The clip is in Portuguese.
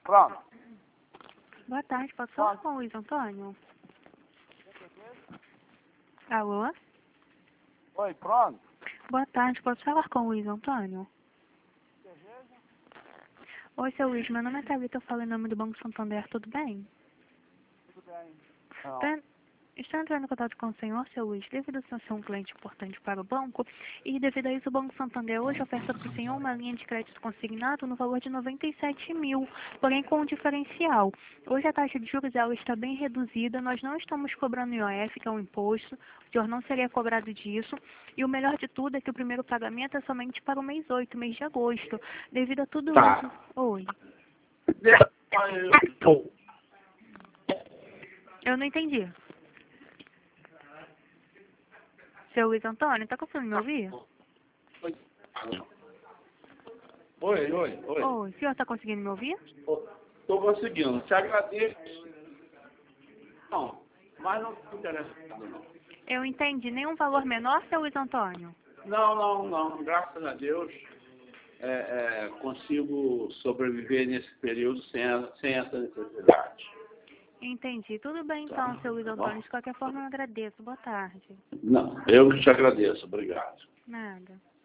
Pronto. Boa tarde, posso falar com o Luiz Antônio? Alô? Oi, pronto. Boa tarde, posso falar com o Luiz Antônio? Oi, seu Luiz, meu nome é Thalita, eu falo em nome do Banco Santander, tudo bem? Tudo bem. Não. Estou entrando em contato com o senhor, seu Luiz, devido ao senhor ser um cliente importante para o banco, e devido a isso o Banco Santander hoje oferta para o senhor uma linha de crédito consignado no valor de 97 mil, porém com um diferencial. Hoje a taxa de juros ela está bem reduzida, nós não estamos cobrando IOF, que é um imposto, o senhor não seria cobrado disso, e o melhor de tudo é que o primeiro pagamento é somente para o mês 8, mês de agosto. Devido a tudo isso... Oi. Eu não entendi. Seu Luiz Antônio, tá conseguindo me ouvir? Oi. Oi, o senhor tá conseguindo me ouvir? Estou conseguindo. Te agradeço. Não, mas não estou interessado, não. Eu entendi. Nenhum valor menor, seu Luiz Antônio? Não. Graças a Deus, consigo sobreviver nesse período sem essa necessidade. Entendi. Tudo bem então, seu Luiz Antônio. De qualquer forma, eu agradeço. Boa tarde. Não, eu que te agradeço. Obrigado. Nada.